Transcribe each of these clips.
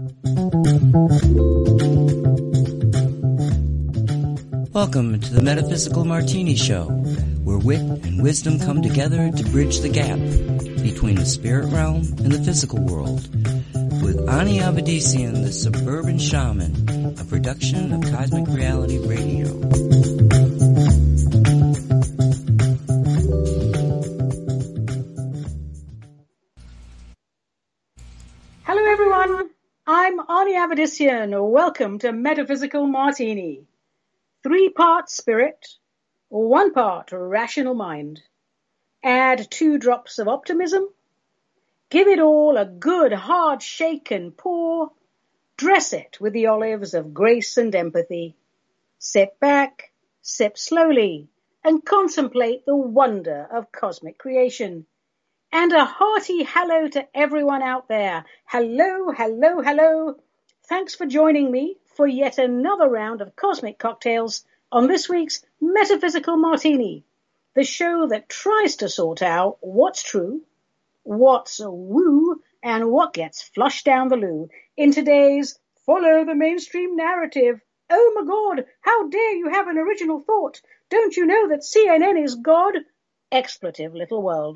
Welcome to the Metaphysical Martini Show, where wit and wisdom come together to bridge the gap between the spirit realm and the physical world. With Ani Avedissian, the Suburban Shaman, a production of Cosmic Reality Radio. Hello everyone, I'm Ani Avedissian. Welcome to Metaphysical Martini. 3-part spirit, 1 part rational mind. Add 2 drops of optimism. Give it all a good hard shake and pour. Dress it with the olives of grace and empathy. Sit back, sip slowly, and contemplate the wonder of cosmic creation. And a hearty hello to everyone out there. Hello, hello, hello. Thanks for joining me for yet another round of cosmic cocktails on this week's Metaphysical Martini, the show that tries to sort out what's true, what's a woo, and what gets flushed down the loo in today's follow the mainstream narrative. Oh my God, how dare you have an original thought? Don't you know that CNN is God? Expletive little world.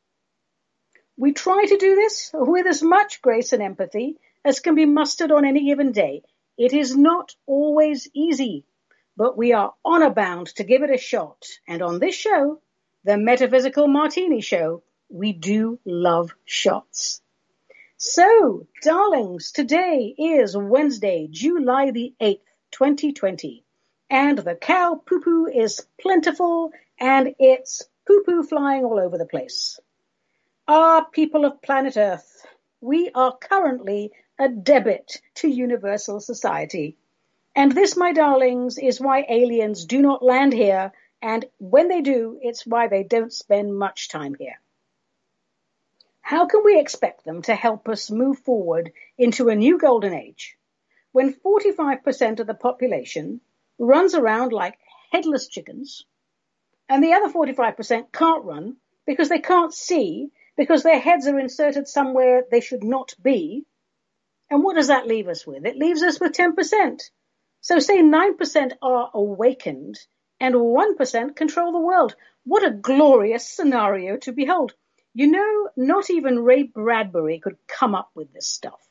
We try to do this with as much grace and empathy as can be mustered on any given day. It is not always easy, but we are honor bound to give it a shot. And on this show, the Metaphysical Martini Show, we do love shots. So, darlings, today is Wednesday, July the 8th, 2020, and the cow poo-poo is plentiful and it's poo-poo flying all over the place. Our people of planet Earth, we are currently a debit to universal society. And this, my darlings, is why aliens do not land here, and when they do, it's why they don't spend much time here. How can we expect them to help us move forward into a new golden age when 45% of the population runs around like headless chickens, and the other 45% can't run because they can't see, because their heads are inserted somewhere they should not be? And what does that leave us with? It leaves us with 10%. So say 9% are awakened and 1% control the world. What a glorious scenario to behold. You know, not even Ray Bradbury could come up with this stuff.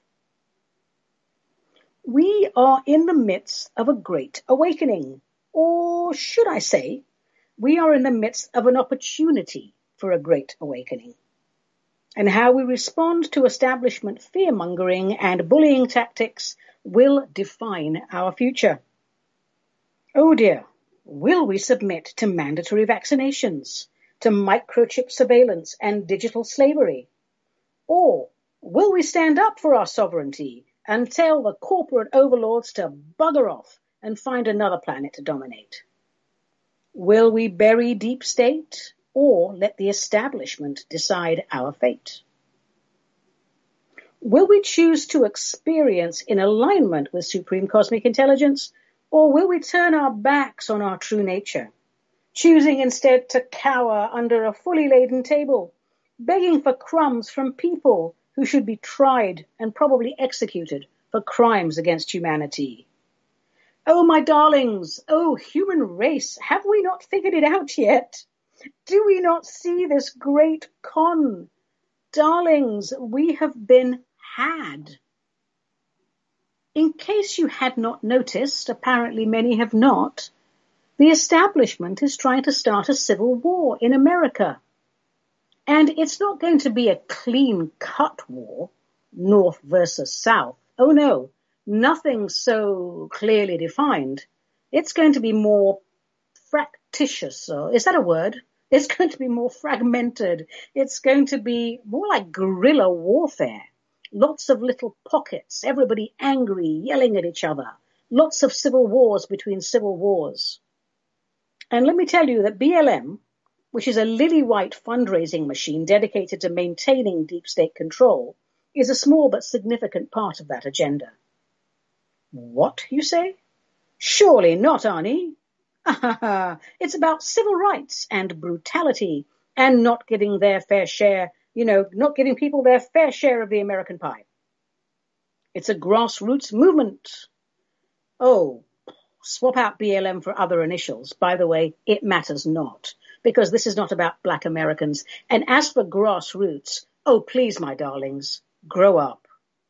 We are in the midst of a great awakening. Or should I say, we are in the midst of an opportunity for a great awakening. And how we respond to establishment fear-mongering and bullying tactics will define our future. Oh dear, will we submit to mandatory vaccinations, to microchip surveillance and digital slavery? Or will we stand up for our sovereignty and tell the corporate overlords to bugger off and find another planet to dominate? Will we bury deep state or let the establishment decide our fate? Will we choose to experience in alignment with supreme cosmic intelligence, or will we turn our backs on our true nature, choosing instead to cower under a fully laden table, begging for crumbs from people who should be tried and probably executed for crimes against humanity? Oh, my darlings, oh, human race, have we not figured it out yet? Do we not see this great con? Darlings, we have been had. In case you had not noticed, apparently many have not, the establishment is trying to start a civil war in America. And it's not going to be a clean-cut war, North versus South. Oh no, nothing so clearly defined. It's going to be more fractious. Is that a word? It's going to be more fragmented. It's going to be more like guerrilla warfare. Lots of little pockets, everybody angry, yelling at each other. Lots of civil wars between civil wars. And let me tell you that BLM, which is a lily-white fundraising machine dedicated to maintaining deep state control, is a small but significant part of that agenda. What, you say? Surely not, Ani. It's about civil rights and brutality and not getting their fair share, not giving people their fair share of the American pie. It's a grassroots movement. Oh, swap out BLM for other initials. By the way, it matters not, because this is not about Black Americans. And as for grassroots, oh, please, my darlings, grow up.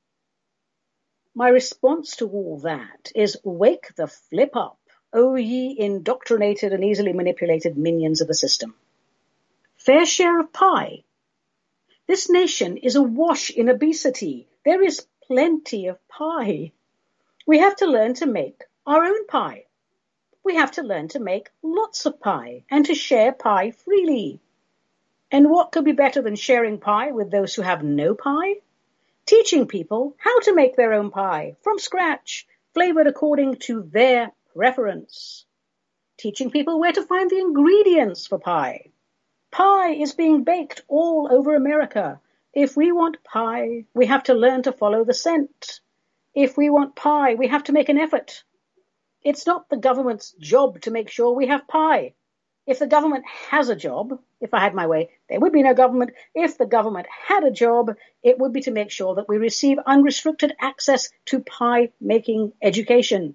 My response to all that is wake the flip up, O ye indoctrinated and easily manipulated minions of the system. Fair share of pie. This nation is awash in obesity. There is plenty of pie. We have to learn to make our own pie. We have to learn to make lots of pie and to share pie freely. And what could be better than sharing pie with those who have no pie? Teaching people how to make their own pie from scratch, flavored according to their preference. Teaching people where to find the ingredients for pie. Pie is being baked all over America. If we want pie, we have to learn to follow the scent. If we want pie, we have to make an effort. It's not the government's job to make sure we have pie. If the government has a job, if I had my way, there would be no government. If the government had a job, it would be to make sure that we receive unrestricted access to pie-making education.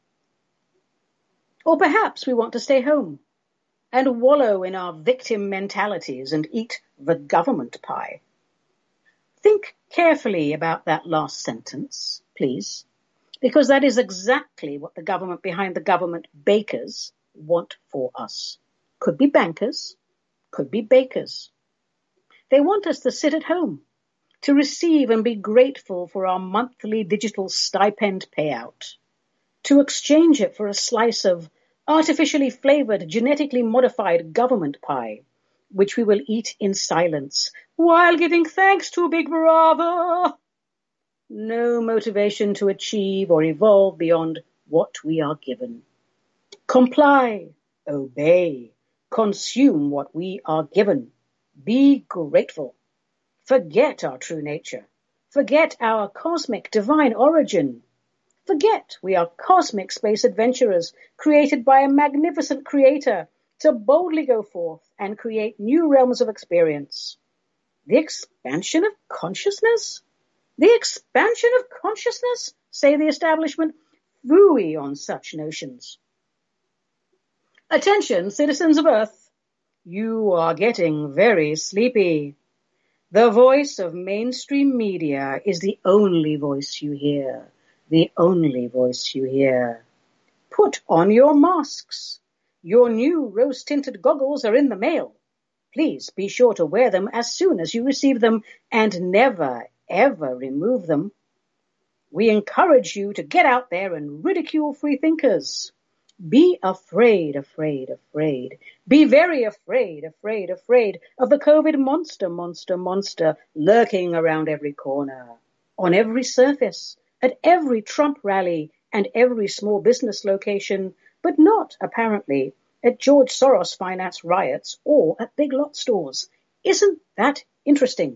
Or perhaps we want to stay home and wallow in our victim mentalities and eat the government pie. Think carefully about that last sentence, please, because that is exactly what the government behind the government bakers want for us. Could be bankers, could be bakers. They want us to sit at home, to receive and be grateful for our monthly digital stipend payout, to exchange it for a slice of artificially flavored, genetically modified government pie, which we will eat in silence while giving thanks to Big Brother. No motivation to achieve or evolve beyond what we are given. Comply, obey, consume what we are given. Be grateful. Forget our true nature. Forget our cosmic divine origin. Forget we are cosmic space adventurers created by a magnificent creator to boldly go forth and create new realms of experience. The expansion of consciousness? The expansion of consciousness, say the establishment. Phooey on such notions. Attention, citizens of Earth. You are getting very sleepy. The voice of mainstream media is the only voice you hear. The only voice you hear. Put on your masks. Your new rose-tinted goggles are in the mail. Please be sure to wear them as soon as you receive them and never, ever remove them. We encourage you to get out there and ridicule free thinkers. Be afraid, afraid, afraid. Be very afraid, afraid, afraid of the COVID monster lurking around every corner, on every surface, at every Trump rally and every small business location, but not, apparently, at George Soros finance riots or at big lot stores. Isn't that interesting?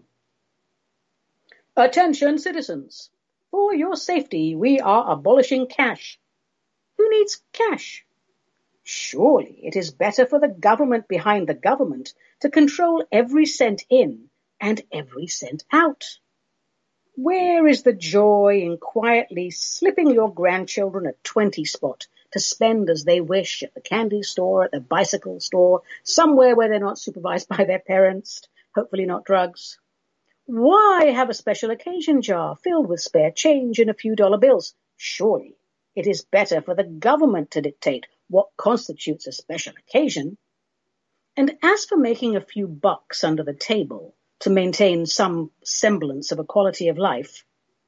Attention, citizens. For your safety, we are abolishing cash. Who needs cash? Surely it is better for the government behind the government to control every cent in and every cent out. Where is the joy in quietly slipping your grandchildren a 20 spot to spend as they wish at the candy store, at the bicycle store, somewhere where they're not supervised by their parents, hopefully not drugs? Why have a special occasion jar filled with spare change and a few dollar bills? Surely it is better for the government to dictate what constitutes a special occasion. And as for making a few bucks under the table to maintain some semblance of a quality of life,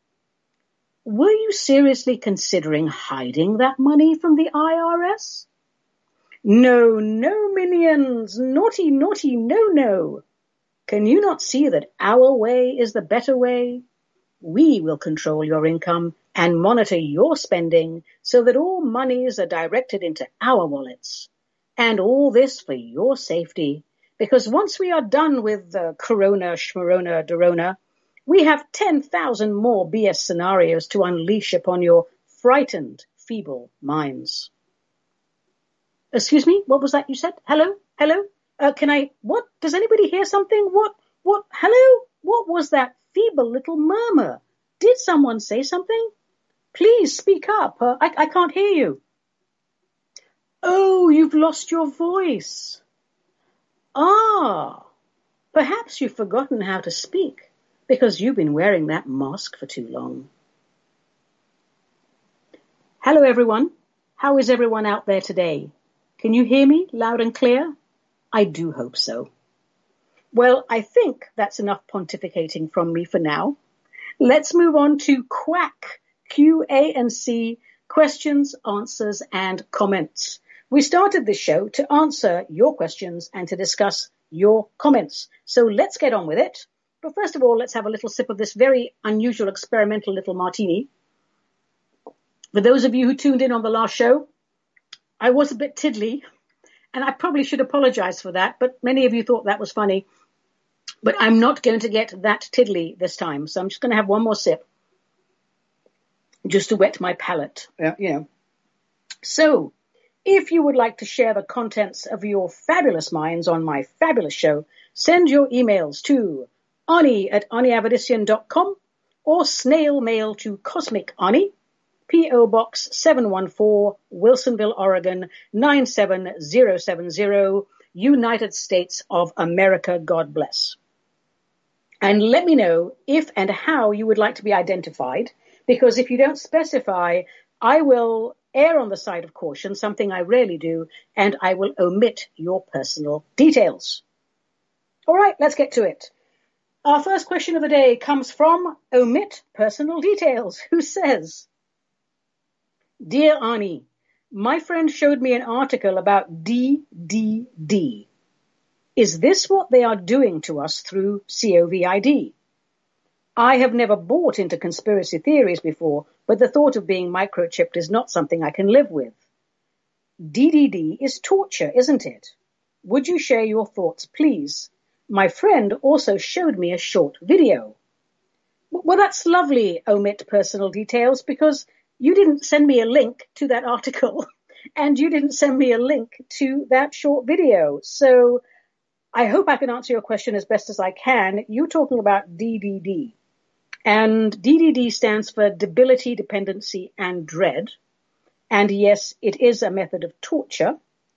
were you seriously considering hiding that money from the IRS? No, no, minions, naughty, naughty, no, no. Can you not see that our way is the better way? We will control your income and monitor your spending so that all monies are directed into our wallets. And all this for your safety, because once we are done with the Corona, Schmarona, Dorona, we have 10,000 more BS scenarios to unleash upon your frightened, feeble minds. Excuse me, what was that you said? Hello? Hello? What? Does anybody hear something? What? Hello? What was that feeble little murmur? Did someone say something? Please speak up. I can't hear you. Oh, you've lost your voice. Ah, perhaps you've forgotten how to speak because you've been wearing that mask for too long. Hello, everyone. How is everyone out there today? Can you hear me loud and clear? I do hope so. Well, I think that's enough pontificating from me for now. Let's move on to Quack, Q-A-N-C, questions, answers, and comments. We started this show to answer your questions and to discuss your comments. So let's get on with it. But first of all, let's have a little sip of this very unusual experimental little martini. For those of you who tuned in on the last show, I was a bit tiddly, and I probably should apologize for that, but many of you thought that was funny. But I'm not going to get that tiddly this time, so I'm just going to have one more sip just to wet my palate, So, if you would like to share the contents of your fabulous minds on my fabulous show, send your emails to Ani@AniAvedissian.com or snail mail to Cosmic Ani, P.O. Box 714, Wilsonville, Oregon, 97070, United States of America. God bless. And let me know if and how you would like to be identified, because if you don't specify, I will err on the side of caution, something I rarely do, and I will omit your personal details. All right, let's get to it. Our first question of the day comes from Omit Personal Details, who says, Dear Ani, my friend showed me an article about DDD. Is this what they are doing to us through COVID? I have never bought into conspiracy theories before, but the thought of being microchipped is not something I can live with. DDD is torture, isn't it? Would you share your thoughts, please? My friend also showed me a short video. Well, that's lovely, Omit Personal Details, because you didn't send me a link to that article, and you didn't send me a link to that short video. So I hope I can answer your question as best as I can. You're talking about DDD. And DDD stands for Debility, Dependency, and Dread. And yes, it is a method of torture.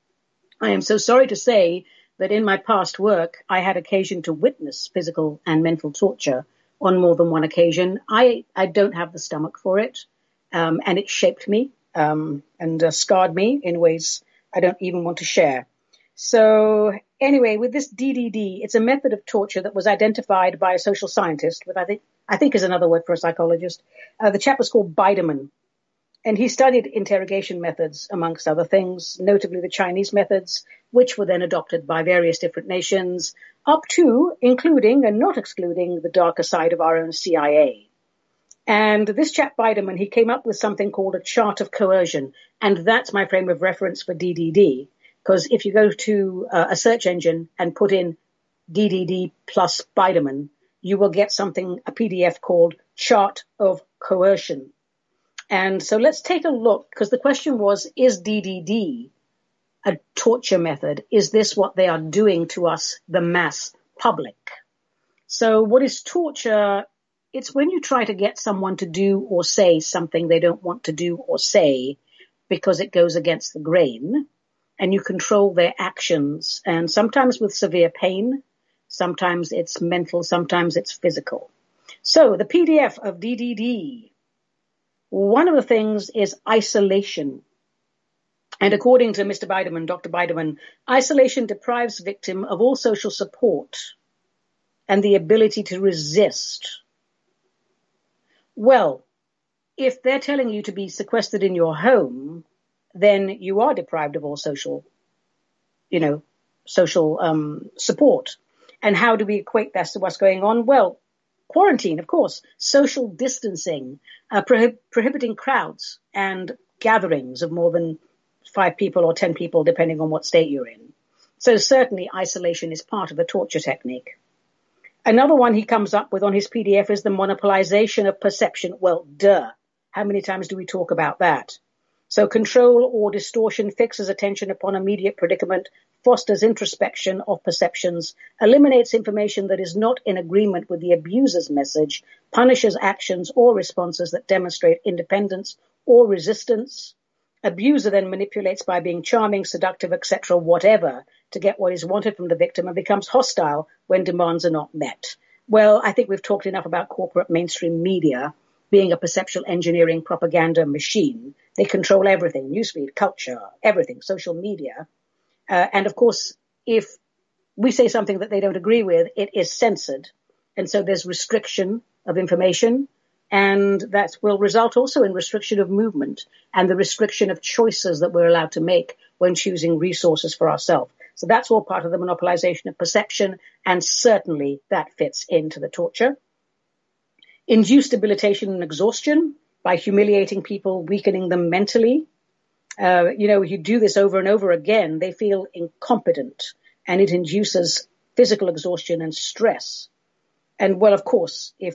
I am so sorry to say that in my past work, I had occasion to witness physical and mental torture on more than one occasion. I don't have the stomach for it. And it shaped me and scarred me in ways I don't even want to share. So anyway, with this DDD, it's a method of torture that was identified by a social scientist, but I think is another word for a psychologist. The chap was called Biderman, and he studied interrogation methods, amongst other things, notably the Chinese methods, which were then adopted by various different nations, up to, including and not excluding, the darker side of our own CIA. And this chap Biderman, he came up with something called a chart of coercion, and that's my frame of reference for DDD. Because if you go to a search engine and put in DDD plus Biderman, you will get something, a PDF called Chart of Coercion. And so let's take a look, because the question was, is DDD a torture method? Is this what they are doing to us, the mass public? So what is torture? It's when you try to get someone to do or say something they don't want to do or say because it goes against the grain. And you control their actions, and sometimes with severe pain, sometimes it's mental, sometimes it's physical. So the PDF of DDD, one of the things is isolation. And according to Mr. Biderman, Dr. Biderman, isolation deprives victim of all social support and the ability to resist. Well, if they're telling you to be sequestered in your home, then you are deprived of all social support. And how do we equate that to what's going on? Well, quarantine, of course, social distancing, prohibiting crowds and gatherings of more than 5 people or 10 people, depending on what state you're in. So certainly isolation is part of the torture technique. Another one he comes up with on his PDF is the monopolization of perception. Well, how many times do we talk about that? So control or distortion fixes attention upon immediate predicament fosters introspection of perceptions, eliminates information that is not in agreement with the abuser's message, punishes actions or responses that demonstrate independence or resistance. Abuser then manipulates by being charming, seductive, etc., whatever, to get what is wanted from the victim and becomes hostile when demands are not met. Well, I think we've talked enough about corporate mainstream media being a perceptual engineering propaganda machine. They control everything, newsfeed, culture, everything, social media. And of course, if we say something that they don't agree with, it is censored. And so there's restriction of information, and that will result also in restriction of movement and the restriction of choices that we're allowed to make when choosing resources for ourselves. So that's all part of the monopolization of perception, and certainly that fits into the torture. Induced debilitation and exhaustion by humiliating people, weakening them mentally. You do this over and over again, they feel incompetent, and it induces physical exhaustion and stress. And well, of course, if,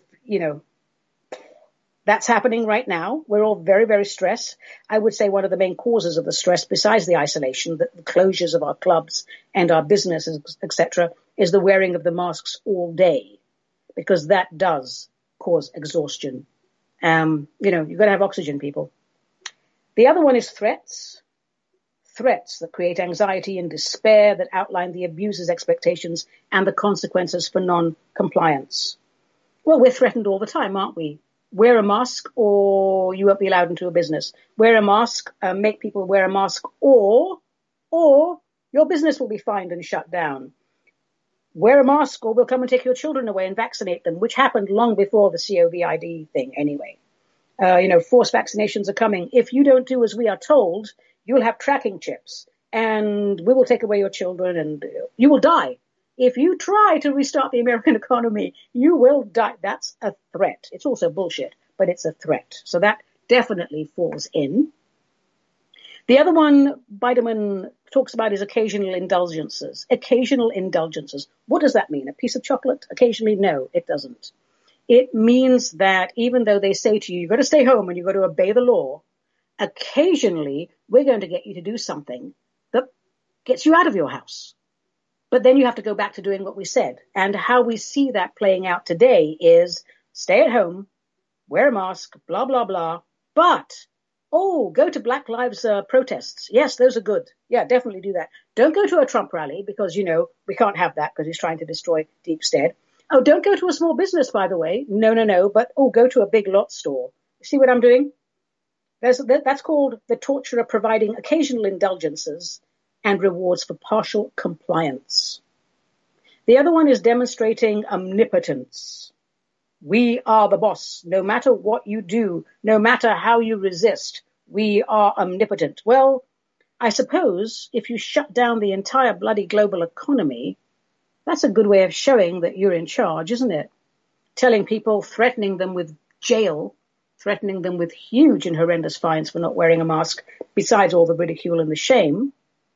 that's happening right now, we're all very, very stressed. I would say one of the main causes of the stress, besides the isolation, the closures of our clubs and our businesses, etc., is the wearing of the masks all day, because that does cause exhaustion. You've got to have oxygen, people. The other one is threats. Threats that create anxiety and despair, that outline the abuser's expectations and the consequences for non-compliance. Well, we're threatened all the time, aren't we? Wear a mask or you won't be allowed into a business. Wear a mask, make people wear a mask, or your business will be fined and shut down. Wear a mask or we'll come and take your children away and vaccinate them, which happened long before the COVID thing anyway. Forced vaccinations are coming. If you don't do as we are told, you'll have tracking chips and we will take away your children and you will die. If you try to restart the American economy, you will die. That's a threat. It's also bullshit, but it's a threat. So that definitely falls in. The other one Biderman talks about is occasional indulgences. Occasional indulgences. What does that mean? A piece of chocolate? Occasionally? No, it doesn't. It means that even though they say to you, you've got to stay home and you've got to obey the law, occasionally we're going to get you to do something that gets you out of your house. But then you have to go back to doing what we said. And how we see that playing out today is stay at home, wear a mask, blah, blah, blah. But, go to Black Lives protests. Yes, those are good. Yeah, definitely do that. Don't go to a Trump rally because, we can't have that because he's trying to destroy Deep State. Oh, don't go to a small business, by the way. No. But, go to a big lot store. See what I'm doing? That's called the torturer providing occasional indulgences and rewards for partial compliance. The other one is demonstrating omnipotence. We are the boss. No matter what you do, no matter how you resist, we are omnipotent. Well, I suppose if you shut down the entire bloody global economy, that's a good way of showing that you're in charge, isn't it? Telling people, threatening them with jail, threatening them with huge and horrendous fines for not wearing a mask, besides all the ridicule and the shame.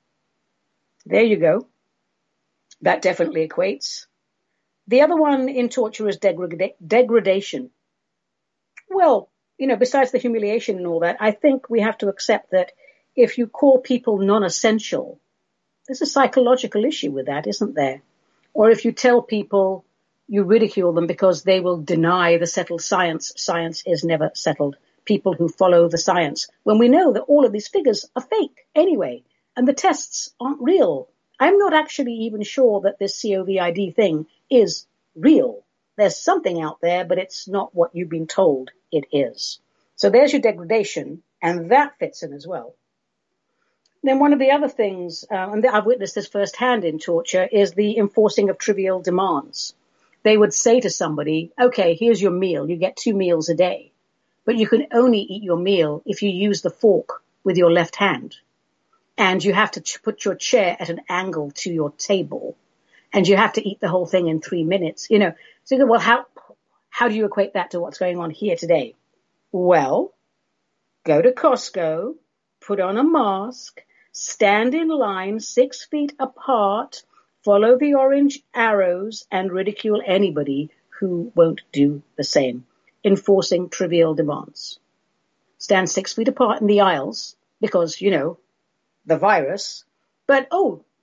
There you go. That definitely equates. The other one in torture is degradation. Well, besides the humiliation and all that, I think we have to accept that if you call people non-essential, there's a psychological issue with that, isn't there? Or if you tell people you ridicule them because they will deny the settled science. Science is never settled. People who follow the science, when we know that all of these figures are fake anyway. And the tests aren't real. I'm not actually even sure that this COVID thing is real. There's something out there, but it's not what you've been told it is. So there's your degradation, and that fits in as well. Then one of the other things, and I've witnessed this firsthand in torture, is the enforcing of trivial demands. They would say to somebody, okay, here's your meal. You get 2 meals a day, but you can only eat your meal if you use the fork with your left hand. And you have to put your chair at an angle to your table. And you have to eat the whole thing in 3 minutes. So you go, well, how do you equate that to what's going on here today? Well, go to Costco, put on a mask, stand in line 6 feet apart, follow the orange arrows, and ridicule anybody who won't do the same. Enforcing trivial demands. Stand 6 feet apart in the aisles because, the virus. But,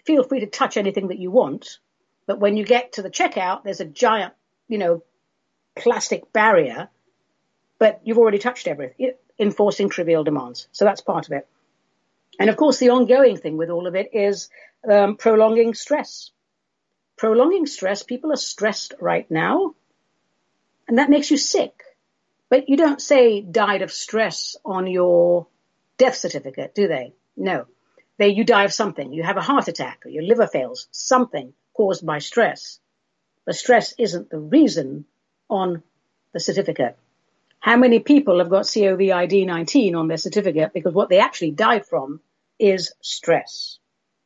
feel free to touch anything that you want. But when you get to the checkout, there's a giant, plastic barrier, but you've already touched everything, enforcing trivial demands. So that's part of it. And of course, the ongoing thing with all of it is prolonging stress. Prolonging stress, people are stressed right now, and that makes you sick. But you don't say died of stress on your death certificate, do they? No. You die of something. You have a heart attack or your liver fails, something caused by stress. But stress isn't the reason on the certificate. How many people have got COVID-19 on their certificate because what they actually died from is stress?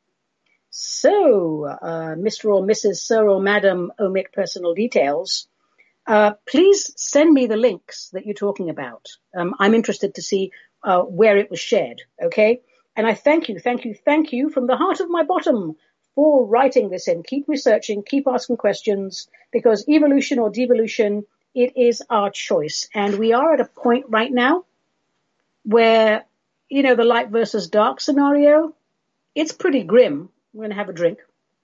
So, Mr. or Mrs. Sir or Madam, omit personal details. Please send me the links that you're talking about. I'm interested to see where it was shared, okay? And I thank you from the heart of my bottom for writing this in. Keep researching, keep asking questions, because evolution or devolution, it is our choice. And we are at a point right now where, the light versus dark scenario, it's pretty grim. I'm going to have a drink.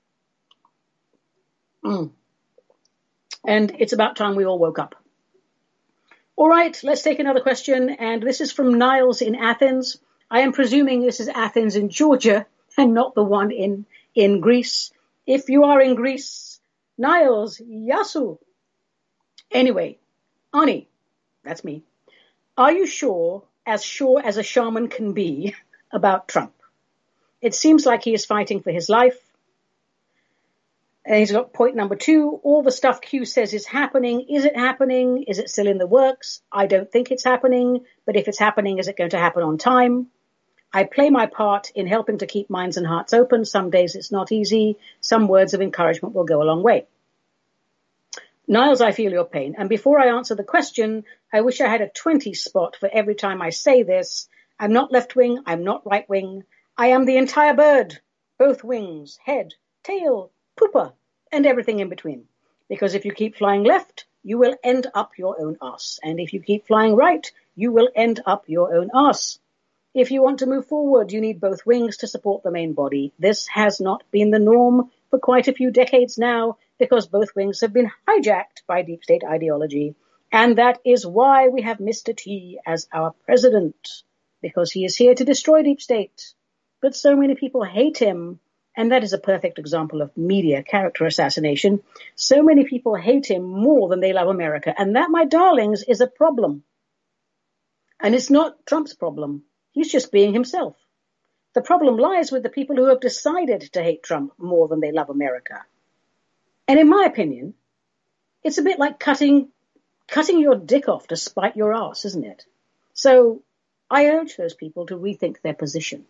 And it's about time we all woke up. All right, let's take another question. And this is from Niles in Athens. I am presuming this is Athens in Georgia and not the one in Greece. If you are in Greece, Niles, Yasu. Anyway, Ani, that's me. Are you sure as a shaman can be about Trump? It seems like he is fighting for his life. And he's got point number 2. All the stuff Q says is happening. Is it happening? Is it still in the works? I don't think it's happening. But if it's happening, is it going to happen on time? I play my part in helping to keep minds and hearts open. Some days it's not easy. Some words of encouragement will go a long way. Niles, I feel your pain. And before I answer the question, I wish I had a 20 spot for every time I say this. I'm not left wing. I'm not right wing. I am the entire bird, both wings, head, tail, pooper, and everything in between. Because if you keep flying left, you will end up your own arse. And if you keep flying right, you will end up your own arse. If you want to move forward, you need both wings to support the main body. This has not been the norm for quite a few decades now, because both wings have been hijacked by deep state ideology. And that is why we have Mr. T as our president, because he is here to destroy deep state. But so many people hate him, and that is a perfect example of media character assassination. So many people hate him more than they love America, and that, my darlings, is a problem. And it's not Trump's problem. He's just being himself. The problem lies with the people who have decided to hate Trump more than they love America. And in my opinion, it's a bit like cutting your dick off to spite your ass, isn't it? So I urge those people to rethink their position.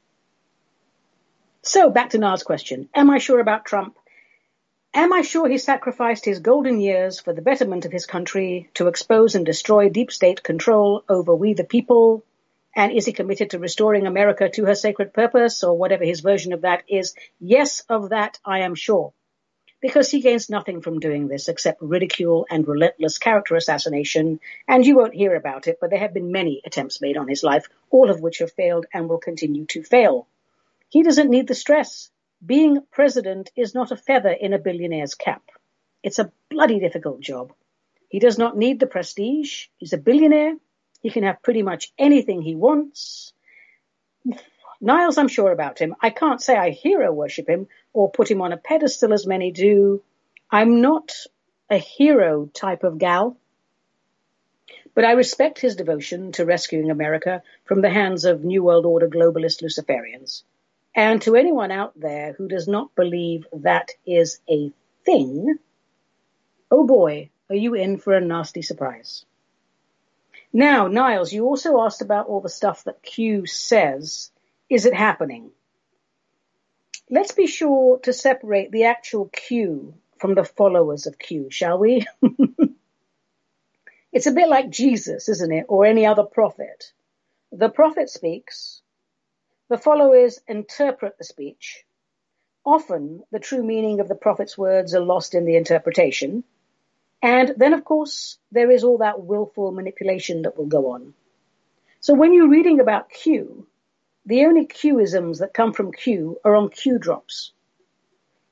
So back to Na's question. Am I sure about Trump? Am I sure he sacrificed his golden years for the betterment of his country to expose and destroy deep state control over we the people? And is he committed to restoring America to her sacred purpose, or whatever his version of that is? Yes, of that I am sure. Because he gains nothing from doing this except ridicule and relentless character assassination. And you won't hear about it, but there have been many attempts made on his life, all of which have failed and will continue to fail. He doesn't need the stress. Being president is not a feather in a billionaire's cap. It's a bloody difficult job. He does not need the prestige. He's a billionaire. He can have pretty much anything he wants. Niles, I'm sure about him. I can't say I hero worship him or put him on a pedestal as many do. I'm not a hero type of gal. But I respect his devotion to rescuing America from the hands of New World Order globalist Luciferians. And to anyone out there who does not believe that is a thing, oh boy, are you in for a nasty surprise. Now, Niles, you also asked about all the stuff that Q says. Is it happening? Let's be sure to separate the actual Q from the followers of Q, shall we? It's a bit like Jesus, isn't it? Or any other prophet. The prophet speaks. The followers interpret the speech. Often, the true meaning of the prophet's words are lost in the interpretation. And then, of course, there is all that willful manipulation that will go on. So when you're reading about Q, the only Q-isms that come from Q are on Q drops.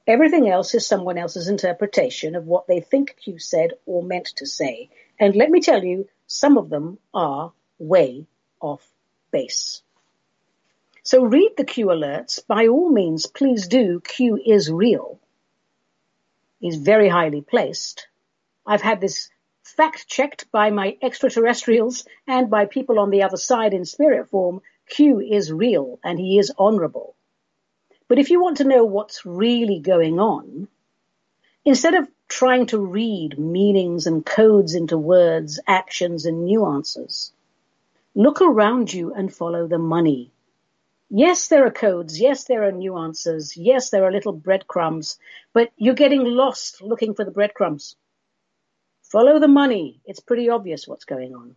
Everything else is someone else's interpretation of what they think Q said or meant to say. And let me tell you, some of them are way off base. So read the Q alerts. By all means, please do. Q is real. He's very highly placed. I've had this fact-checked by my extraterrestrials and by people on the other side in spirit form. Q is real and he is honorable. But if you want to know what's really going on, instead of trying to read meanings and codes into words, actions, and nuances, look around you and follow the money. Yes, there are codes. Yes, there are nuances. Yes, there are little breadcrumbs, but you're getting lost looking for the breadcrumbs. Follow the money. It's pretty obvious what's going on.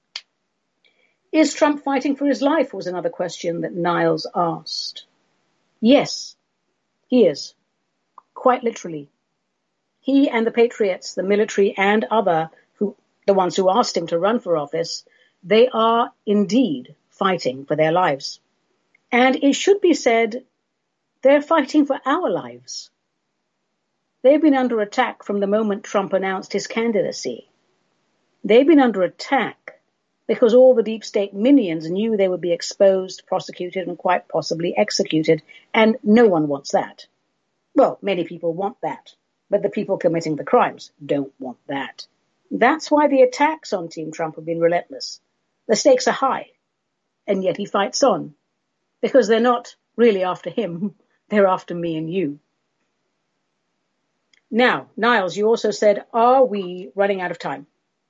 Is Trump fighting for his life? Was another question that Niles asked. Yes, he is. Quite literally. He and the patriots, the military and the ones who asked him to run for office, they are indeed fighting for their lives. And it should be said, they're fighting for our lives. They've been under attack from the moment Trump announced his candidacy. They've been under attack because all the deep state minions knew they would be exposed, prosecuted, and quite possibly executed, and no one wants that. Well, many people want that, but the people committing the crimes don't want that. That's why the attacks on Team Trump have been relentless. The stakes are high, and yet he fights on, because they're not really after him, they're after me and you. Now, Niles, you also said, are we running out of time?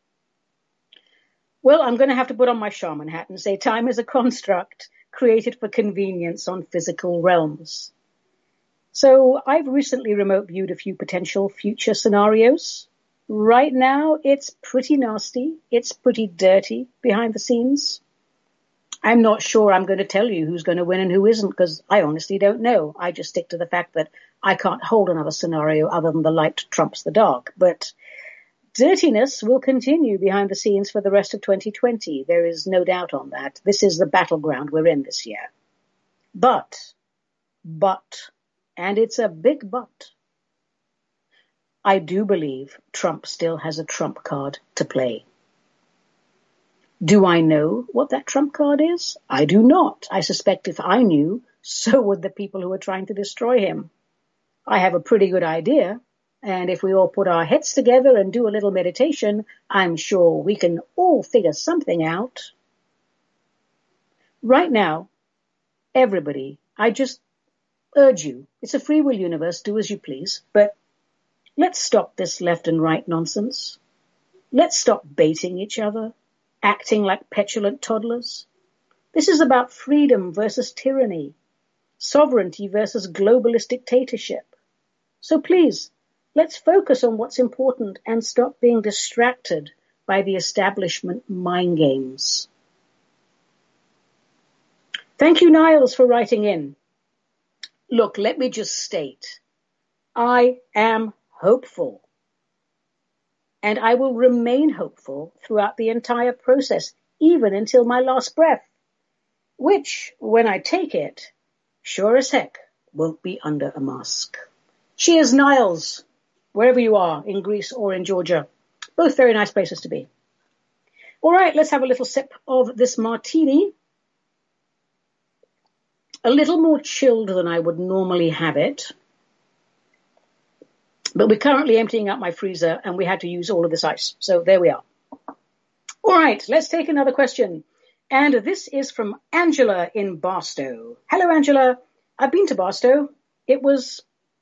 Well, I'm going to have to put on my shaman hat and say time is a construct created for convenience on physical realms. So I've recently remote viewed a few potential future scenarios. Right now, it's pretty nasty. It's pretty dirty behind the scenes. I'm not sure I'm going to tell you who's going to win and who isn't, because I honestly don't know. I just stick to the fact that I can't hold another scenario other than the light trumps the dark. But dirtiness will continue behind the scenes for the rest of 2020. There is no doubt on that. This is the battleground we're in this year. But, and it's a big but, I do believe Trump still has a trump card to play. Do I know what that trump card is? I do not. I suspect if I knew, so would the people who are trying to destroy him. I have a pretty good idea. And if we all put our heads together and do a little meditation, I'm sure we can all figure something out. Right now, everybody, I just urge you, it's a free will universe, do as you please, but let's stop this left and right nonsense. Let's stop baiting each other, acting like petulant toddlers. This is about freedom versus tyranny, sovereignty versus globalist dictatorship. So please, let's focus on what's important and stop being distracted by the establishment mind games. Thank you, Niles, for writing in. Look, let me just state, I am hopeful. And I will remain hopeful throughout the entire process, even until my last breath, which, when I take it, sure as heck won't be under a mask. Cheers, Niles, wherever you are, in Greece or in Georgia. Both very nice places to be. All right, let's have a little sip of this martini. A little more chilled than I would normally have it. But we're currently emptying out my freezer and we had to use all of this ice. So there we are. All right, let's take another question. And this is from Angela in Barstow. Hello, Angela. I've been to Barstow. It was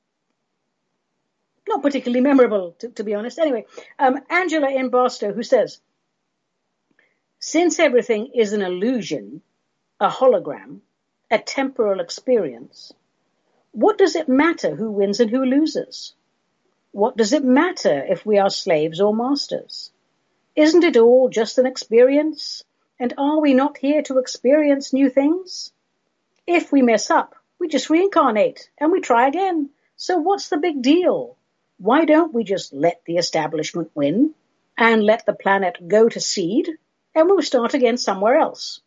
not particularly memorable, to be honest. Anyway, Angela in Barstow, who says, since everything is an illusion, a hologram, a temporal experience, what does it matter who wins and who loses? What does it matter if we are slaves or masters? Isn't it all just an experience? And are we not here to experience new things? If we mess up, we just reincarnate and we try again. So what's the big deal? Why don't we just let the establishment win and let the planet go to seed and we'll start again somewhere else?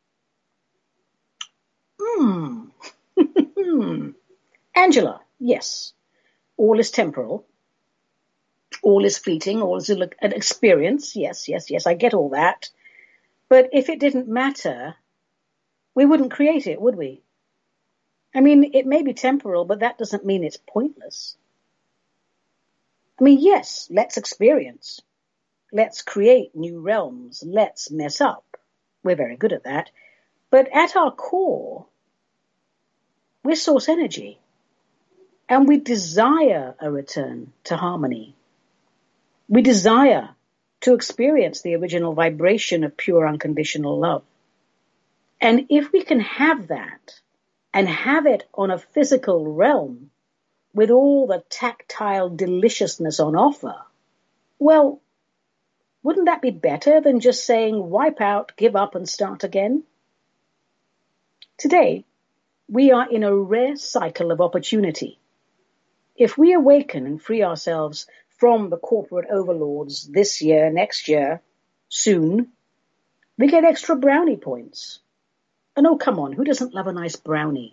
Angela, yes. all is temporal, all is fleeting, all is an experience. Yes, I get all that. But if it didn't matter, we wouldn't create it, would we? I mean, it may be temporal, but that doesn't mean it's pointless. I mean, yes, let's experience. Let's create new realms. Let's mess up. We're very good at that. But at our core, we're source energy. And we desire a return to harmony. We desire to experience the original vibration of pure unconditional love. And if we can have that, and have it on a physical realm, with all the tactile deliciousness on offer, well, wouldn't that be better than just saying, wipe out, give up, and start again? Today, we are in a rare cycle of opportunity. If we awaken and free ourselves from the corporate overlords this year, next year, soon, we get extra brownie points. And oh, come on, who doesn't love a nice brownie?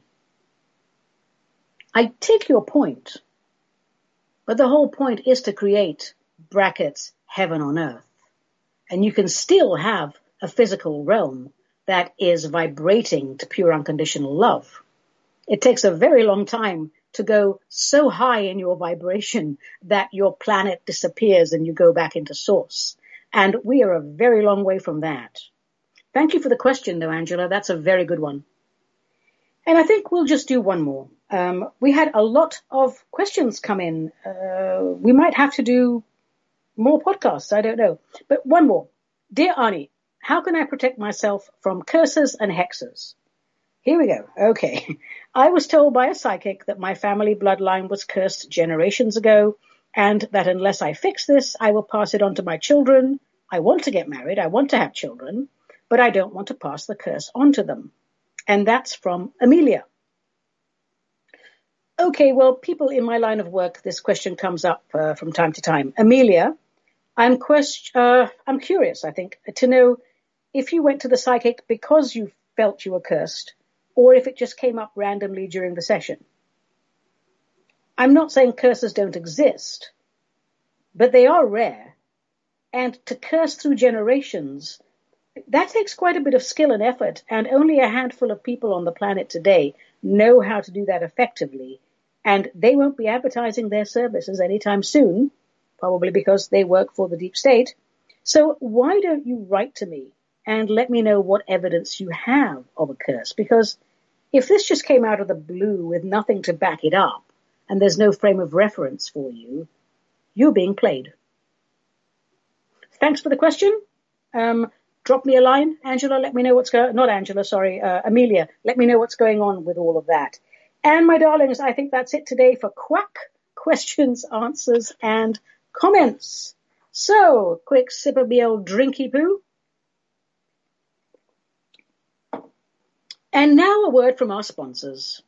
I take your point, but the whole point is to create, brackets, heaven on earth. And you can still have a physical realm that is vibrating to pure unconditional love. It takes a very long time to go so high in your vibration that your planet disappears and you go back into source. And we are a very long way from that. Thank you for the question, though, Angela. That's a very good one. And I think we'll just do one more. We had a lot of questions come in. We might have to do more podcasts. I don't know. But one more. Dear Ani, how can I protect myself from curses and hexes? Here we go. Okay. I was told by a psychic that my family bloodline was cursed generations ago, and that unless I fix this, I will pass it on to my children. I want to get married. I want to have children, but I don't want to pass the curse on to them. And that's from Amelia. Okay, well, people in my line of work, this question comes up from time to time. Amelia, I'm curious, I think, to know if you went to the psychic because you felt you were cursed, or if it just came up randomly during the session. I'm not saying curses don't exist, but they are rare. And to curse through generations, that takes quite a bit of skill and effort, and only a handful of people on the planet today know how to do that effectively. And they won't be advertising their services anytime soon, probably because they work for the deep state. So why don't you write to me and let me know what evidence you have of a curse? Because if this just came out of the blue with nothing to back it up, and there's no frame of reference for you, you're being played. Thanks for the question. Drop me a line, Angela, let me know what's going on. Not Angela, sorry, Amelia. Let me know what's going on with all of that. And my darlings, I think that's it today for Quack questions, answers, and comments. So, quick sip of the old drinky poo. And now a word from our sponsors.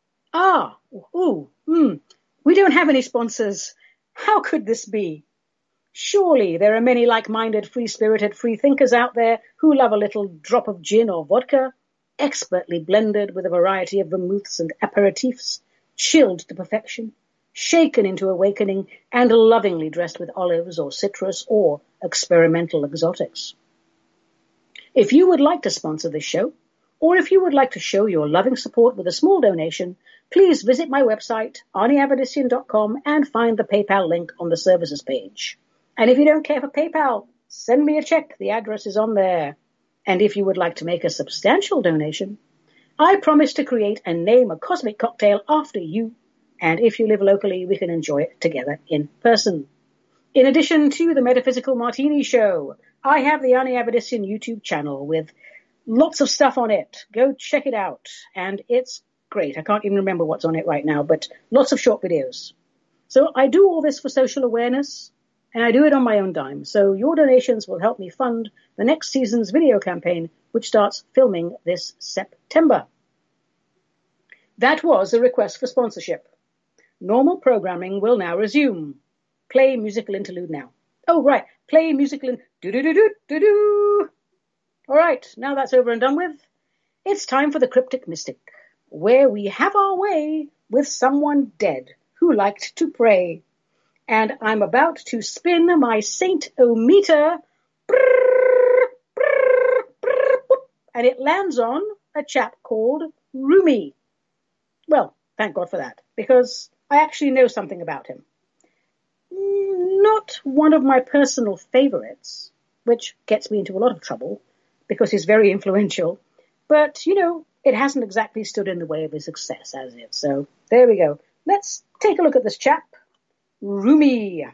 We don't have any sponsors. How could this be? Surely there are many like-minded, free-spirited free-thinkers out there who love a little drop of gin or vodka, expertly blended with a variety of vermouths and aperitifs, chilled to perfection, shaken into awakening, and lovingly dressed with olives or citrus or experimental exotics. If you would like to sponsor this show, or if you would like to show your loving support with a small donation, please visit my website, AniAvedissian.com, and find the PayPal link on the services page. And if you don't care for PayPal, send me a check. The address is on there. And if you would like to make a substantial donation, I promise to create and name a cosmic cocktail after you. And if you live locally, we can enjoy it together in person. In addition to the Metaphysical Martini Show, I have the Ani Avedissian YouTube channel with lots of stuff on it. Go check it out. And it's great. I can't even remember what's on it right now, but lots of short videos. So I do all this for social awareness, and I do it on my own dime. So your donations will help me fund the next season's video campaign, which starts filming this September. That was a request for sponsorship. Normal programming will now resume. Play musical interlude now. Oh, right. Play musical do-do-do-do-do-do. All right. Now that's over and done with. It's time for the Cryptic Mystic, where we have our way with someone dead who liked to pray. And I'm about to spin my Saint-O-meter, and it lands on a chap called Rumi. Well, thank God for that, because I actually know something about him. Not one of my personal favorites, which gets me into a lot of trouble because he's very influential. But, it hasn't exactly stood in the way of his success, has it? So there we go. Let's take a look at this chap, Rumi.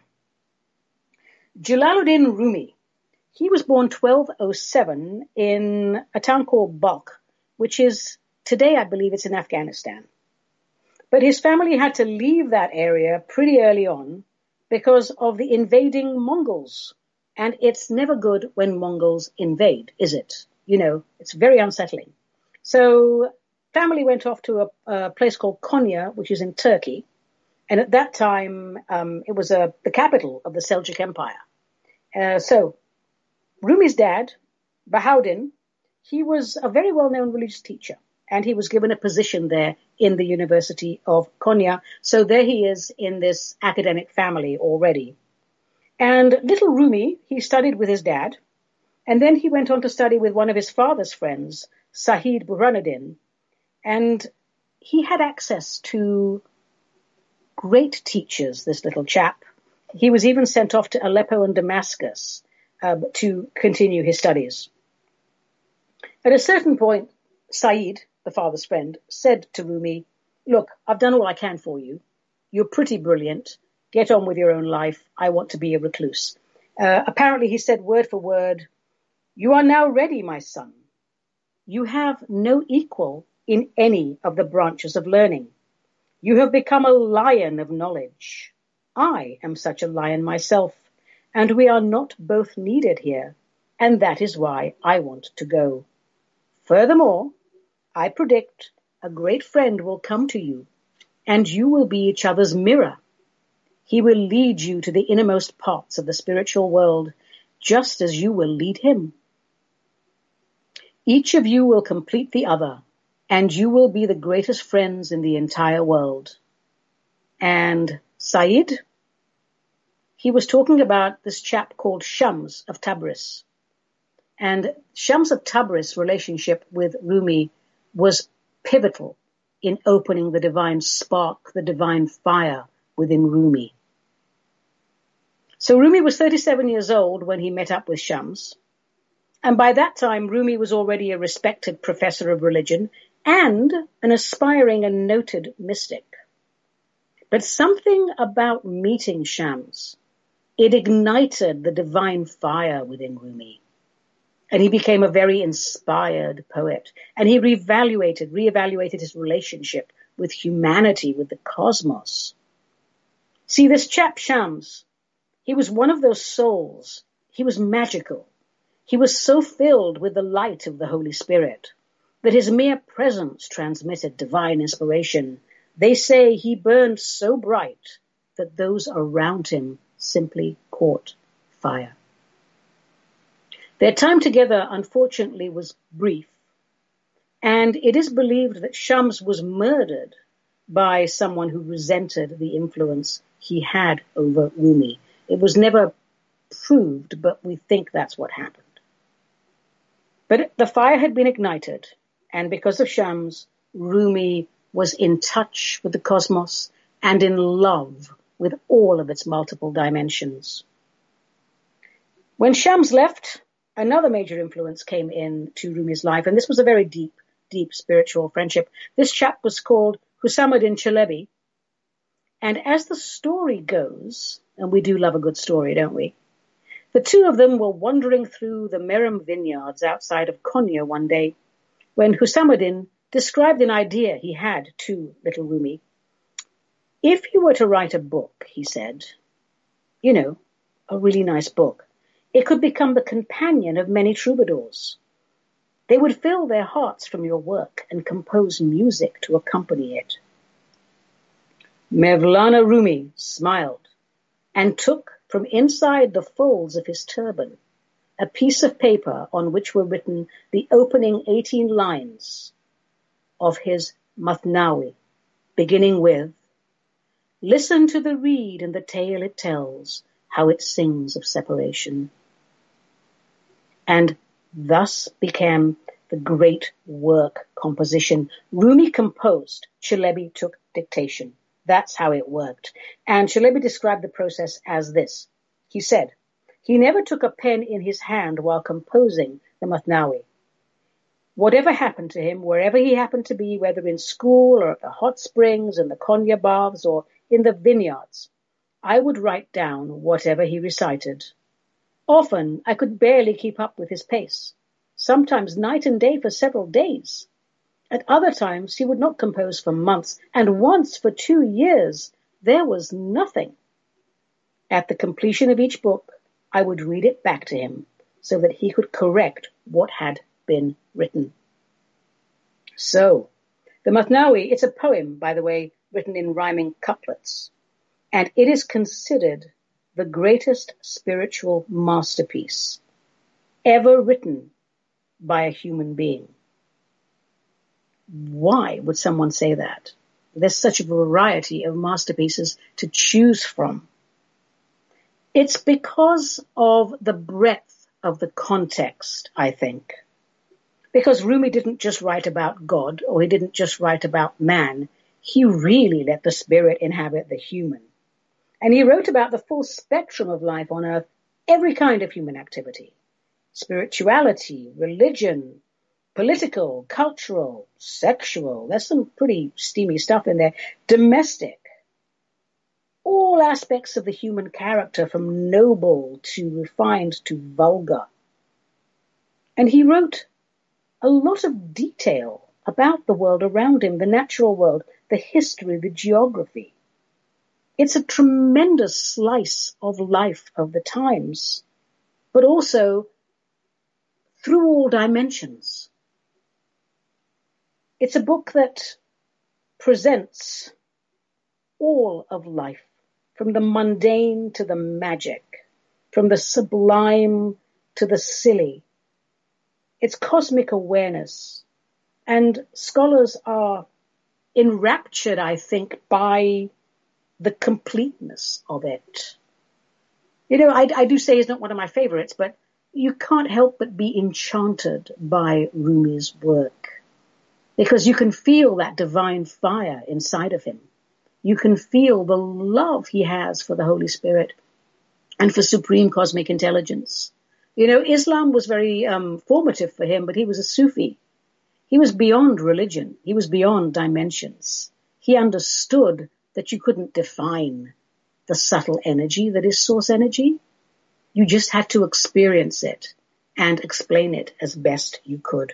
Jalaluddin Rumi. He was born 1207 in a town called Balkh, which is, today I believe it's in Afghanistan. But his family had to leave that area pretty early on because of the invading Mongols. And it's never good when Mongols invade, is it? It's very unsettling. So family went off to a place called Konya, which is in Turkey. And at that time, it was the capital of the Seljuk Empire. So Rumi's dad, Bahauddin, he was a very well-known religious teacher. And he was given a position there in the University of Konya. So there he is in this academic family already. And little Rumi, he studied with his dad. And then he went on to study with one of his father's friends, Sayyid Burhanuddin. And he had access to great teachers, this little chap. He was even sent off to Aleppo and Damascus to continue his studies. At a certain point, Sayyid, the father's friend, said to Rumi, "Look, I've done all I can for you. You're pretty brilliant. Get on with your own life. I want to be a recluse." Apparently he said word for word, "You are now ready, my son. You have no equal in any of the branches of learning. You have become a lion of knowledge. I am such a lion myself, and we are not both needed here, and that is why I want to go. Furthermore, I predict a great friend will come to you, and you will be each other's mirror. He will lead you to the innermost parts of the spiritual world, just as you will lead him. Each of you will complete the other, and you will be the greatest friends in the entire world." And Sayyid, he was talking about this chap called Shams of Tabriz. And Shams of Tabriz' relationship with Rumi was pivotal in opening the divine spark, the divine fire within Rumi. So Rumi was 37 years old when he met up with Shams. And by that time, Rumi was already a respected professor of religion and an aspiring and noted mystic. But something about meeting Shams, it ignited the divine fire within Rumi. And he became a very inspired poet. And he reevaluated his relationship with humanity, with the cosmos. See, this chap Shams, he was one of those souls. He was magical. He was so filled with the light of the Holy Spirit that his mere presence transmitted divine inspiration. They say he burned so bright that those around him simply caught fire. Their time together, unfortunately, was brief, and it is believed that Shams was murdered by someone who resented the influence he had over Rumi. It was never proved, but we think that's what happened. But the fire had been ignited, and because of Shams, Rumi was in touch with the cosmos and in love with all of its multiple dimensions. When Shams left, another major influence came into Rumi's life, and this was a very deep, deep spiritual friendship. This chap was called Husamuddin Chalebi, and as the story goes, and we do love a good story, don't we? The two of them were wandering through the Meram vineyards outside of Konya one day when Husamuddin described an idea he had to little Rumi. If you were to write a book, he said, a really nice book, it could become the companion of many troubadours. They would fill their hearts from your work and compose music to accompany it. Mevlana Rumi smiled and took from inside the folds of his turban a piece of paper on which were written the opening 18 lines of his Mathnawi, beginning with, Listen to the reed and the tale it tells, how it sings of separation. And thus began the great work composition. Rumi composed, Chalebi took dictation. That's how it worked. And Chalebi described the process as this. He said, he never took a pen in his hand while composing the Mathnawi. Whatever happened to him, wherever he happened to be, whether in school or at the hot springs, in the Konya baths or in the vineyards, I would write down whatever he recited. Often I could barely keep up with his pace, sometimes night and day for several days. At other times he would not compose for months, and once for 2 years there was nothing. At the completion of each book, I would read it back to him so that he could correct what had been written. So, the Mathnawi, it's a poem, by the way, written in rhyming couplets, and it is considered the greatest spiritual masterpiece ever written by a human being. Why would someone say that? There's such a variety of masterpieces to choose from. It's because of the breadth of the context, I think. Because Rumi didn't just write about God, or he didn't just write about man. He really let the spirit inhabit the human. And he wrote about the full spectrum of life on earth, every kind of human activity. Spirituality, religion, political, cultural, sexual. There's some pretty steamy stuff in there. Domestic. All aspects of the human character, from noble to refined to vulgar. And he wrote a lot of detail about the world around him, the natural world, the history, the geography. It's a tremendous slice of life of the times, but also through all dimensions. It's a book that presents all of life, from the mundane to the magic, from the sublime to the silly. It's cosmic awareness. And scholars are enraptured, I think, by the completeness of it. You know, I do say he's not one of my favorites, but you can't help but be enchanted by Rumi's work, because you can feel that divine fire inside of him. You can feel the love he has for the Holy Spirit and for supreme cosmic intelligence. You know, Islam was very formative for him, but he was a Sufi. He was beyond religion. He was beyond dimensions. He understood that you couldn't define the subtle energy that is source energy. You just had to experience it and explain it as best you could.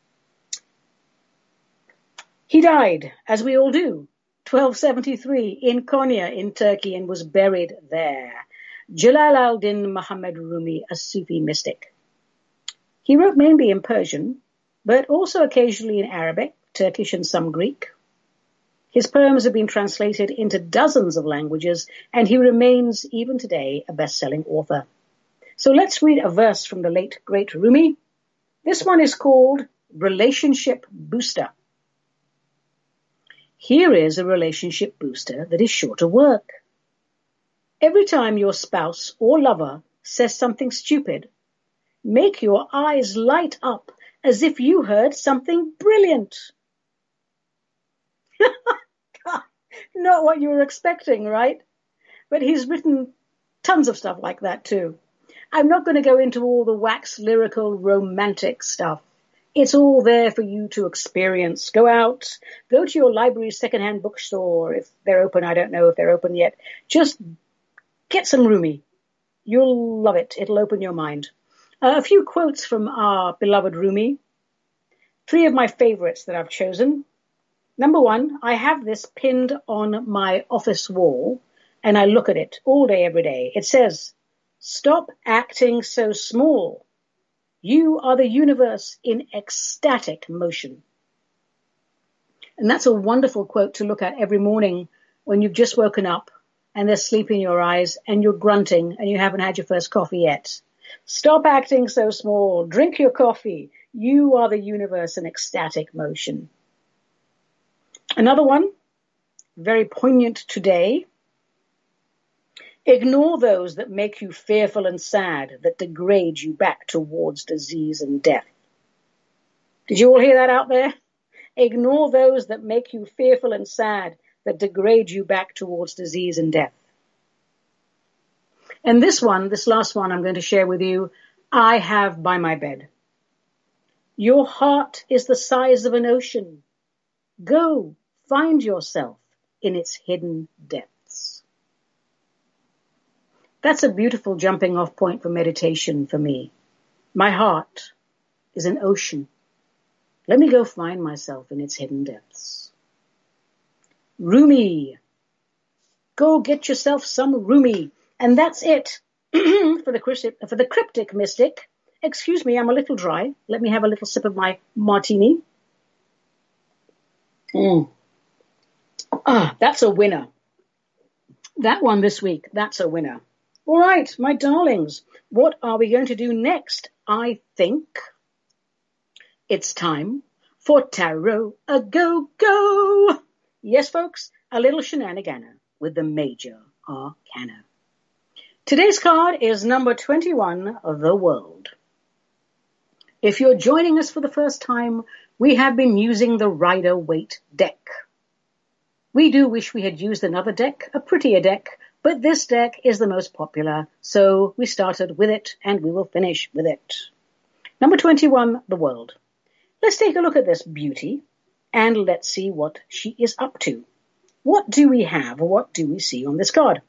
He died, as we all do, 1273 in Konya in Turkey, and was buried there. Jalal al-Din Muhammad Rumi, a Sufi mystic. He wrote mainly in Persian, but also occasionally in Arabic, Turkish, and some Greek. His poems have been translated into dozens of languages, and he remains, even today, a best-selling author. So let's read a verse from the late, great Rumi. This one is called Relationship Booster. Here is a relationship booster that is sure to work. Every time your spouse or lover says something stupid, make your eyes light up as if you heard something brilliant. Not what you were expecting, right? But he's written tons of stuff like that too. I'm not going to go into all the wax lyrical romantic stuff. It's all there for you to experience. Go out, go to your library's secondhand bookstore. If they're open, I don't know if they're open yet. Just get some Rumi. You'll love it. It'll open your mind. A few quotes from our beloved Rumi. 3 of my favorites that I've chosen. Number 1, I have this pinned on my office wall, and I look at it all day, every day. It says, "Stop acting so small. You are the universe in ecstatic motion." And that's a wonderful quote to look at every morning when you've just woken up and there's sleep in your eyes and you're grunting and you haven't had your first coffee yet. Stop acting so small. Drink your coffee. You are the universe in ecstatic motion. Another one, very poignant today. Ignore those that make you fearful and sad, that degrade you back towards disease and death. Did you all hear that out there? Ignore those that make you fearful and sad, that degrade you back towards disease and death. And this last one I'm going to share with you, I have by my bed. Your heart is the size of an ocean. Go, find yourself in its hidden depths. That's a beautiful jumping off point for meditation for me. My heart is an ocean. Let me go find myself in its hidden depths. Rumi. Go get yourself some Rumi. And that's it for the cryptic mystic. Excuse me, I'm a little dry. Let me have a little sip of my martini. That's a winner. That one this week, that's a winner. All right, my darlings, what are we going to do next? I think it's time for Tarot a Go-Go. Yes, folks, a little shenanigana with the major arcana. Today's card is number 21 of the World. If you're joining us for the first time, we have been using the Rider-Waite deck. We do wish we had used another deck, a prettier deck, but this deck is the most popular, so we started with it and we will finish with it. Number 21, the World. Let's take a look at this beauty and let's see what she is up to. What do we have? What do we see on this card?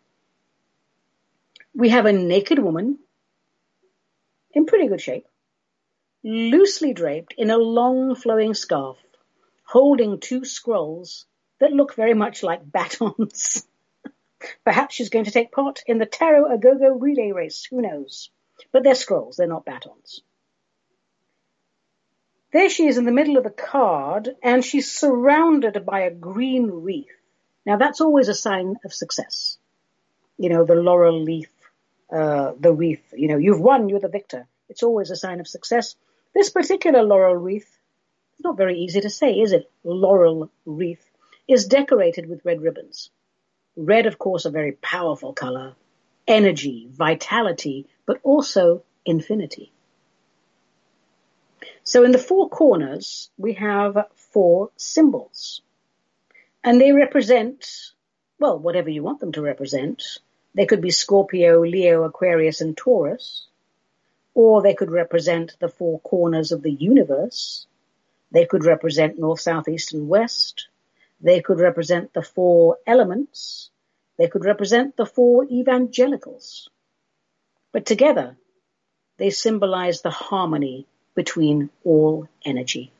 We have a naked woman in pretty good shape, loosely draped in a long flowing scarf, holding two scrolls that look very much like batons. Perhaps she's going to take part in the Tarot a Go-Go relay race, who knows? But they're scrolls, they're not batons. There she is in the middle of the card, and she's surrounded by a green wreath. Now that's always a sign of success. You know, the laurel leaf, the wreath, you know, you've won, you're the victor. It's always a sign of success. This particular laurel wreath, it's not very easy to say, is it? Laurel wreath is decorated with red ribbons. Red, of course, a very powerful color, energy, vitality, but also infinity. So in the four corners, we have four symbols. And they represent, well, whatever you want them to represent. They could be Scorpio, Leo, Aquarius, and Taurus. Or they could represent the four corners of the universe. They could represent north, south, east, and west. They could represent the four elements. They could represent the four evangelicals. But together, they symbolize the harmony between all energy.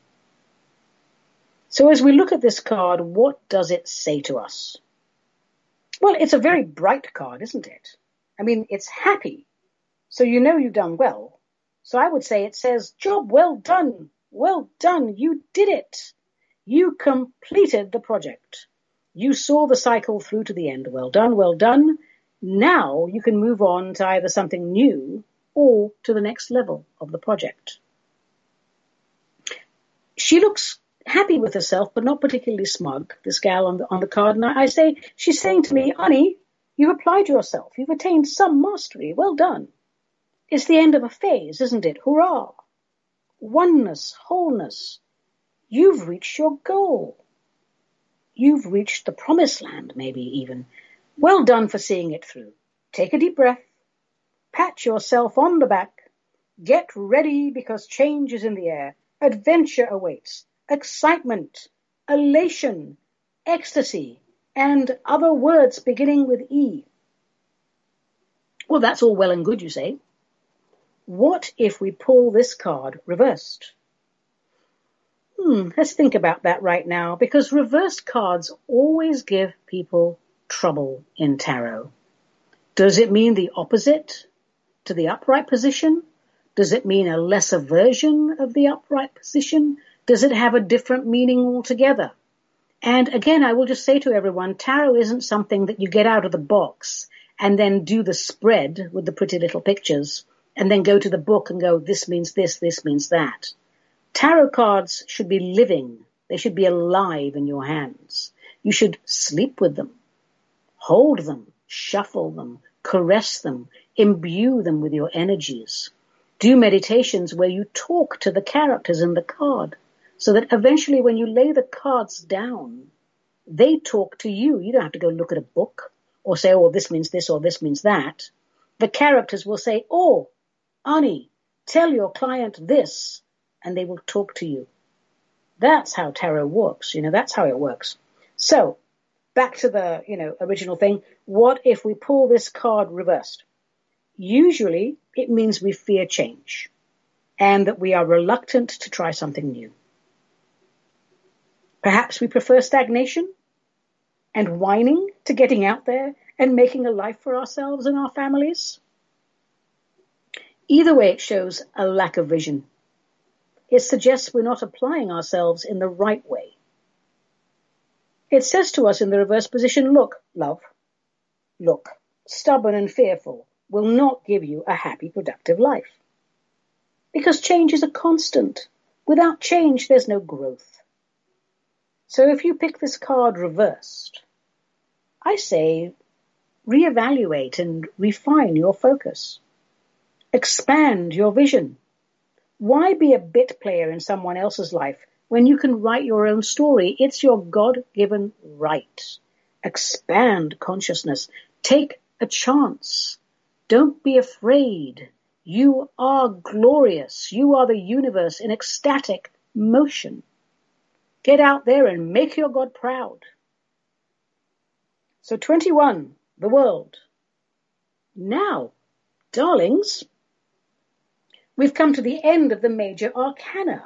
So as we look at this card, what does it say to us? Well, it's a very bright card, isn't it? I mean, it's happy. So you know you've done well. So I would say it says, job well done. Well done. You did it. You completed the project. You saw the cycle through to the end. Well done, well done. Now you can move on to either something new or to the next level of the project. She looks happy with herself, but not particularly smug, this gal on the card. And I say, she's saying to me, honey, you've applied yourself. You've attained some mastery. Well done. It's the end of a phase, isn't it? Hurrah. Oneness, wholeness. You've reached your goal. You've reached the promised land, maybe even. Well done for seeing it through. Take a deep breath. Pat yourself on the back. Get ready because change is in the air. Adventure awaits. Excitement, elation, ecstasy, and other words beginning with E. Well, that's all well and good, you say. What if we pull this card reversed? Let's think about that right now, because reversed cards always give people trouble in tarot. Does it mean the opposite to the upright position? Does it mean a lesser version of the upright position? Does it have a different meaning altogether? And again, I will just say to everyone, tarot isn't something that you get out of the box and then do the spread with the pretty little pictures and then go to the book and go, this means this means that. Tarot cards should be living. They should be alive in your hands. You should sleep with them, hold them, shuffle them, caress them, imbue them with your energies. Do meditations where you talk to the characters in the card so that eventually when you lay the cards down, they talk to you. You don't have to go look at a book or say, oh, this means this or this means that. The characters will say, oh, Ani, tell your client this, and they will talk to you. That's how tarot works. That's how it works. So back to the, original thing. What if we pull this card reversed? Usually it means we fear change and that we are reluctant to try something new. Perhaps we prefer stagnation and whining to getting out there and making a life for ourselves and our families. Either way, it shows a lack of vision. It suggests we're not applying ourselves in the right way. It says to us in the reverse position, look, love, look, stubborn and fearful will not give you a happy, productive life. Because change is a constant. Without change, there's no growth. So if you pick this card reversed, I say reevaluate and refine your focus. Expand your vision. Why be a bit player in someone else's life when you can write your own story? It's your God-given right. Expand consciousness. Take a chance. Don't be afraid. You are glorious. You are the universe in ecstatic motion. Get out there and make your God proud. So 21, the world. Now, darlings, we've come to the end of the major arcana.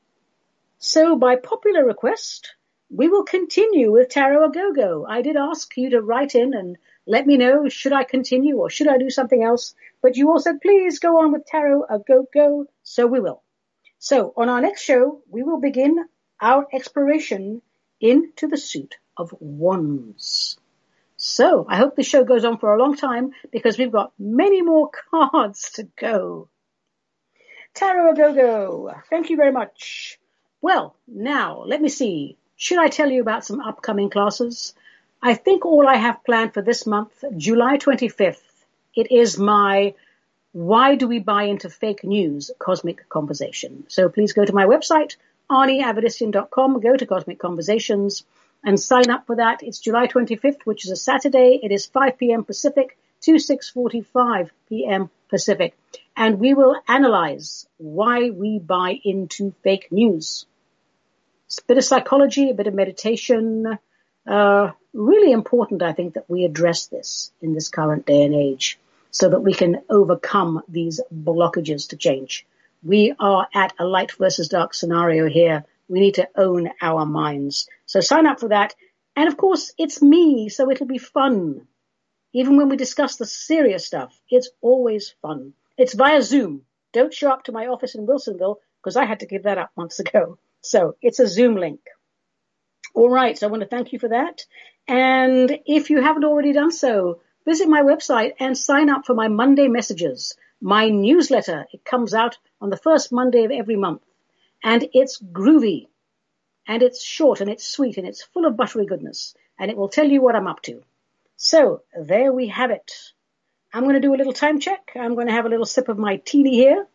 So by popular request, we will continue with Tarot A Go-Go. I did ask you to write in and let me know, should I continue or should I do something else? But you all said, please go on with Tarot A Go-Go. So we will. So on our next show, we will begin our exploration into the suit of wands. So I hope the show goes on for a long time because we've got many more cards to go. Tarot A Go-Go, thank you very much. Well, now, let me see. Should I tell you about some upcoming classes? I think all I have planned for this month, July 25th, it is my Why Do We Buy Into Fake News Cosmic Conversation. So please go to my website, AniAvedissian.com, go to Cosmic Conversations and sign up for that. It's July 25th, which is a Saturday. It is 5 p.m. Pacific to 6:45 p.m. Pacific. And we will analyze why we buy into fake news. It's a bit of psychology, a bit of meditation. Really important, I think, that we address this in this current day and age so that we can overcome these blockages to change. We are at a light versus dark scenario here. We need to own our minds. So sign up for that. And of course, it's me, so it'll be fun. Even when we discuss the serious stuff, it's always fun. It's via Zoom. Don't show up to my office in Wilsonville because I had to give that up months ago. So it's a Zoom link. All right. So I want to thank you for that. And if you haven't already done so, visit my website and sign up for my Monday messages, my newsletter. It comes out on the first Monday of every month. And it's groovy. And it's short and it's sweet and it's full of buttery goodness. And it will tell you what I'm up to. So there we have it. I'm going to do a little time check. I'm going to have a little sip of my tea here.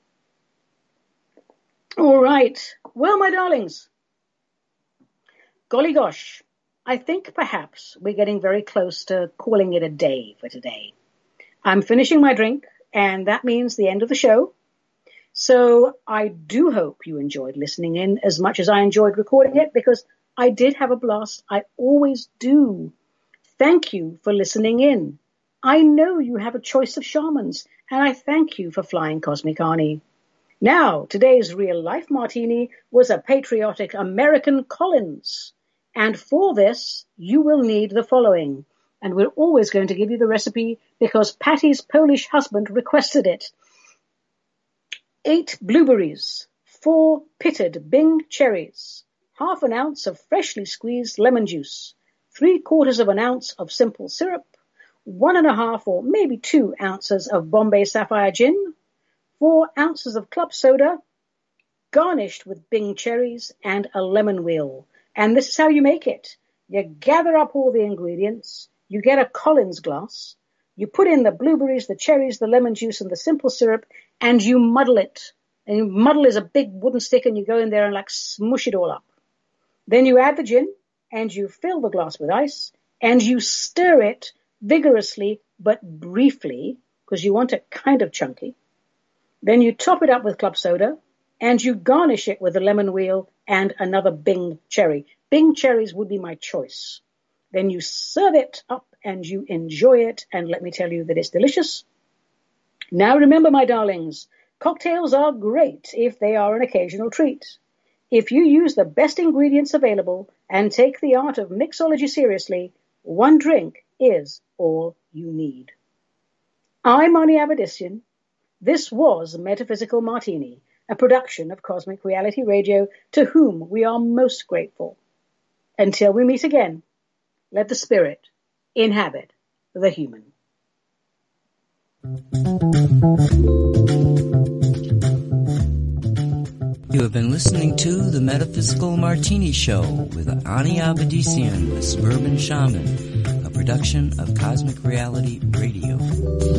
All right. Well, my darlings, golly gosh, I think perhaps we're getting very close to calling it a day for today. I'm finishing my drink, and that means the end of the show. So I do hope you enjoyed listening in as much as I enjoyed recording it, because I did have a blast. I always do. Thank you for listening in. I know you have a choice of shamans, and I thank you for flying Cosmic Ani. Now, today's real-life martini was a patriotic American Collins. And for this, you will need the following. And we're always going to give you the recipe because Patty's Polish husband requested it. 8 blueberries, 4 pitted Bing cherries, half an ounce of freshly squeezed lemon juice, 3/4 of an ounce of simple syrup, 1.5 or maybe 2 ounces of Bombay Sapphire gin, 4 ounces of club soda, garnished with Bing cherries and a lemon wheel. And this is how you make it. You gather up all the ingredients, you get a Collins glass, you put in the blueberries, the cherries, the lemon juice, and the simple syrup, and you muddle it. And you muddle is a big wooden stick, and you go in there and like smush it all up. Then you add the gin, and you fill the glass with ice, and you stir it vigorously but briefly, because you want it kind of chunky. Then you top it up with club soda, and you garnish it with a lemon wheel and another Bing cherry. Bing cherries would be my choice. Then you serve it up, and you enjoy it, and let me tell you that it's delicious. Now remember, my darlings, cocktails are great if they are an occasional treat. If you use the best ingredients available and take the art of mixology seriously, one drink is all you need. I'm Ani Avedissian. This was Metaphysical Martini, a production of Cosmic Reality Radio, to whom we are most grateful. Until we meet again, let the spirit inhabit the human. You have been listening to The Metaphysical Martini Show with Ani Avedissian, the Suburban Shaman, a production of Cosmic Reality Radio.